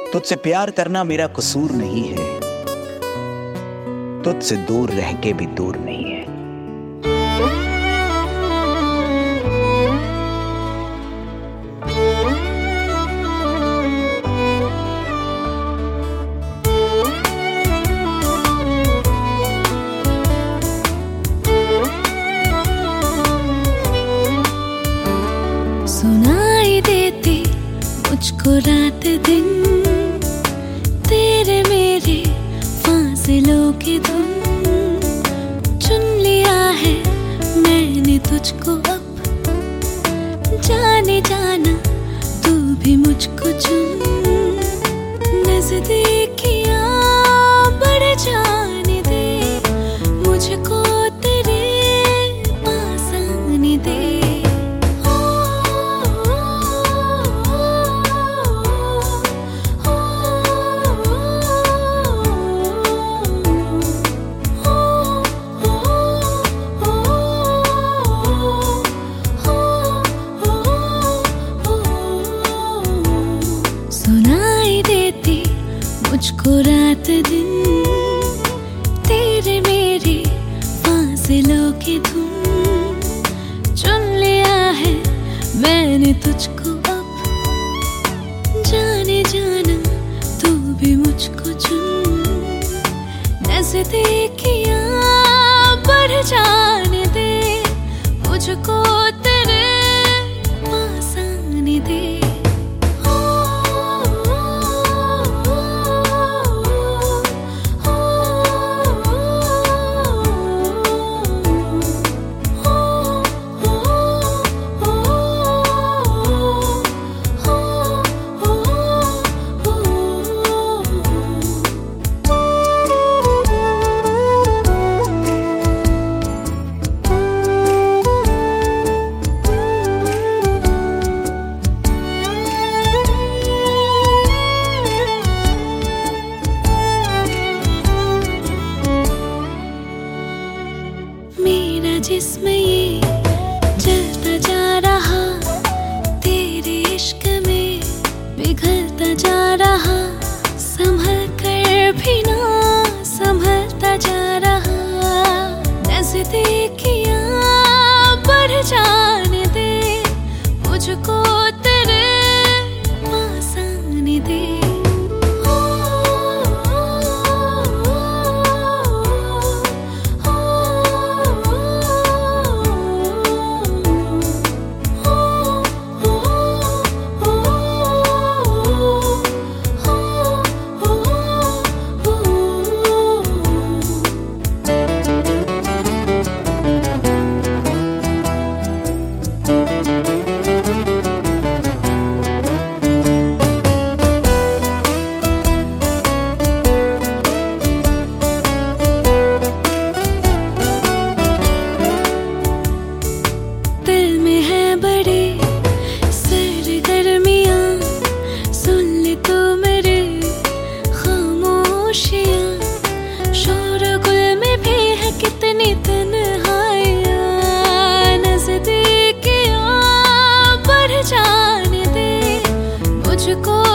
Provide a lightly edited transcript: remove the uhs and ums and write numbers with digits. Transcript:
तुझसे प्यार करना मेरा कसूर नहीं है, तुझसे दूर रह के भी दूर नहीं है। सुनाई देती मुझको रात दिन तेरे मेरे फासलों की धुन। चुन लिया है मैंने तुझको अब, जाने जाना तू भी मुझको चुन। नजदीकियां बढ़ जाने दे, मुझको तेरे पास आने दे। सुनाई देती मुझको रात दिन तेरे मेरे फासलों की धुन। चुन लिया है मैंने तुझको अब, जाने जाना तू भी मुझको चुन। नजदीकियां बढ़ जाने दे, मुझको तेरे पास आने दे। जिस्म ये चलता जा रहा, तेरे इश्क में पिघलता जा रहा। संभल कर भी ना संभलता जा रहा। नजदीकियां बढ़ जाने दे, मुझको तेरे पास आने दे। मुझको